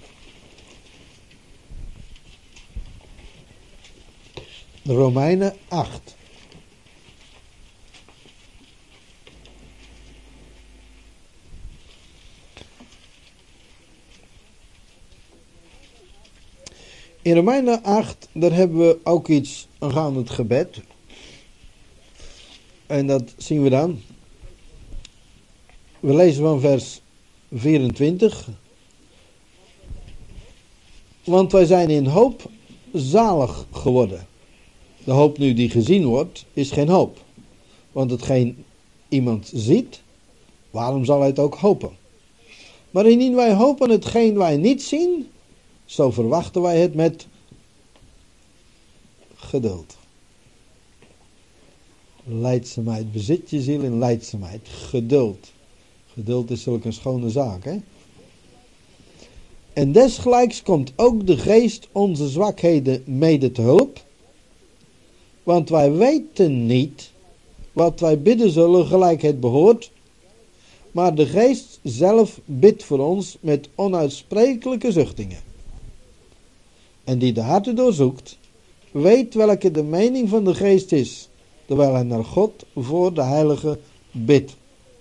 [SPEAKER 1] Romeinen 8. In Romeinen 8, daar hebben we ook iets aangaande het gebed. En dat zien we dan. We lezen van vers 24. Want wij zijn in hoop zalig geworden. De hoop nu die gezien wordt, is geen hoop. Want hetgeen iemand ziet, waarom zal hij het ook hopen? Maar indien wij hopen hetgeen wij niet zien, zo verwachten wij het met geduld. Lijdzaamheid, bezit je ziel in lijdzaamheid. Geduld. Geduld is zulk een schone zaak, hè? En desgelijks komt ook de geest onze zwakheden mede te hulp. Want wij weten niet wat wij bidden zullen gelijk het behoort. Maar de geest zelf bidt voor ons met onuitsprekelijke zuchtingen. En die de harten doorzoekt, weet welke de mening van de geest is, terwijl hij naar God voor de heilige bidt.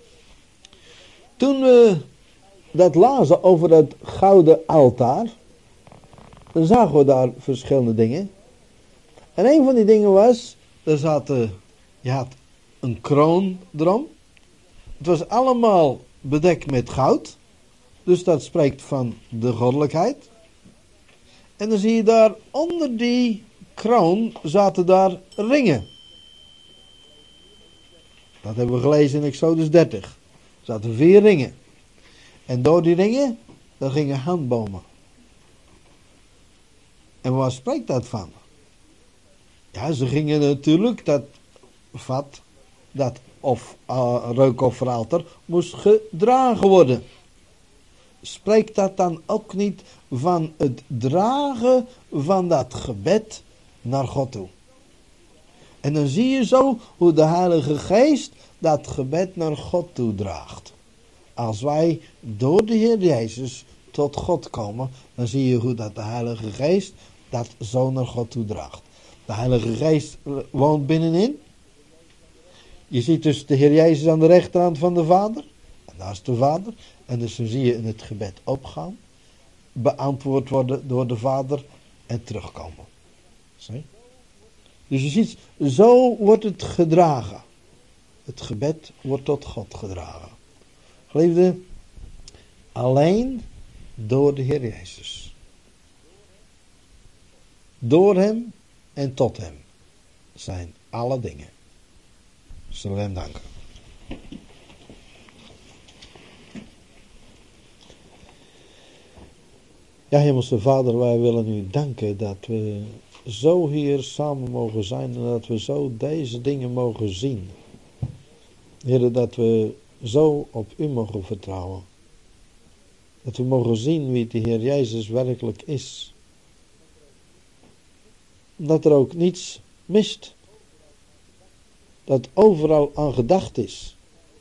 [SPEAKER 1] Toen we dat lazen over het gouden altaar, dan zagen we daar verschillende dingen. En een van die dingen was, je had een kroon erom. Het was allemaal bedekt met goud. Dus dat spreekt van de goddelijkheid. En dan zie je daar onder die kroon zaten daar ringen. Dat hebben we gelezen in Exodus 30. Er zaten 4 ringen. En door die ringen, daar gingen handbomen. En waar spreekt dat van? Ja, ze gingen natuurlijk dat vat, dat reukofferaltaar, moest gedragen worden. Spreekt dat dan ook niet van het dragen van dat gebed naar God toe? En dan zie je zo hoe de Heilige Geest dat gebed naar God toe draagt. Als wij door de Heer Jezus tot God komen, dan zie je hoe dat de Heilige Geest dat zo naar God toe draagt. De Heilige Geest woont binnenin. Je ziet dus de Heer Jezus aan de rechterhand van de Vader. En daar is de Vader. En dus dan zie je in het gebed opgaan. Beantwoord worden door de Vader en terugkomen. Zie? Dus je ziet, zo wordt het gedragen. Het gebed wordt tot God gedragen. Geliefde, alleen door de Heer Jezus. Door hem en tot hem zijn alle dingen. Zullen we hem danken. Ja, Hemelse Vader, wij willen u danken dat we zo hier samen mogen zijn en dat we zo deze dingen mogen zien. Heer, dat we zo op u mogen vertrouwen. Dat we mogen zien wie de Heer Jezus werkelijk is. Dat er ook niets mist. Dat overal aan gedacht is.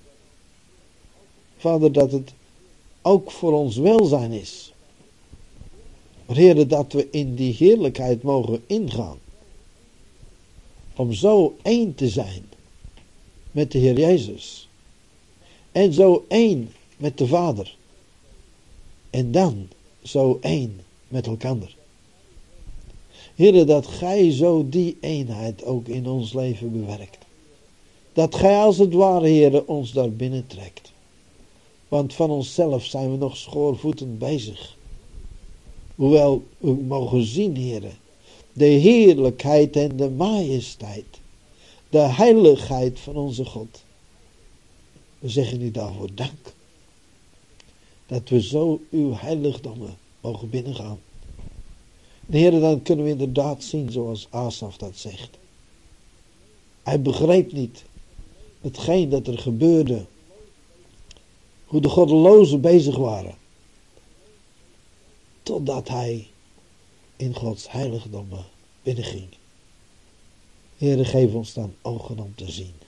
[SPEAKER 1] Vader, dat het ook voor ons welzijn is. Maar Heer, dat we in die heerlijkheid mogen ingaan. Om zo één te zijn met de Heer Jezus. En zo één met de Vader. En dan zo één met elkander. Heer, dat gij zo die eenheid ook in ons leven bewerkt. Dat gij als het ware, Heer, ons daar binnen trekt. Want van onszelf zijn we nog schoorvoetend bezig. Hoewel we mogen zien, Heer, de heerlijkheid en de majesteit. De heiligheid van onze God. We zeggen u daarvoor dank. Dat we zo uw heiligdommen
[SPEAKER 2] mogen binnengaan. De Heer, dan kunnen we inderdaad zien zoals Asaf dat zegt. Hij begreep niet hetgeen dat er gebeurde. Hoe de goddelozen bezig waren. Totdat hij in Gods heiligdommen binnenging. Heere, geef ons dan ogen om te zien.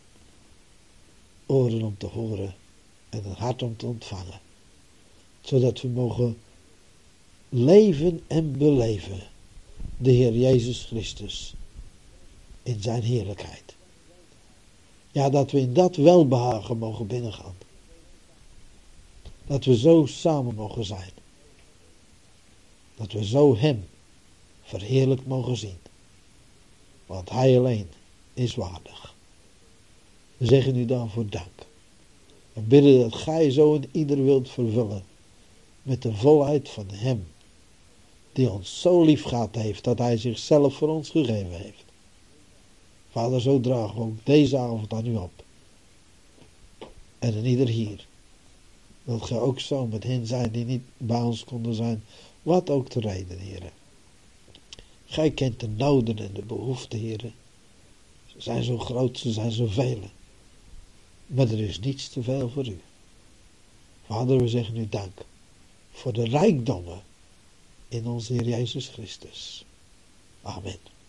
[SPEAKER 2] Oren om te horen. En een hart om te ontvangen. Zodat we mogen leven en beleven. De Heer Jezus Christus. In zijn heerlijkheid. Ja, dat we in dat welbehagen mogen binnengaan. Dat we zo samen mogen zijn. Dat we zo hem verheerlijk mogen zien. Want hij alleen is waardig. We zeggen u daarvoor dank. We bidden dat gij zo in ieder wilt vervullen. Met de volheid van hem. Die ons zo lief gehad heeft. Dat hij zichzelf voor ons gegeven heeft. Vader, zo dragen we ook deze avond aan u op. En in ieder hier. Wilt gij ook zo met hen zijn die niet bij ons konden zijn. Wat ook te reden, heren. Gij kent de noden en de behoeften, heren. Ze zijn zo groot, ze zijn zo vele. Maar er is niets te veel voor u. Vader, we zeggen u dank. Voor de rijkdommen in onze Heer Jezus Christus. Amen.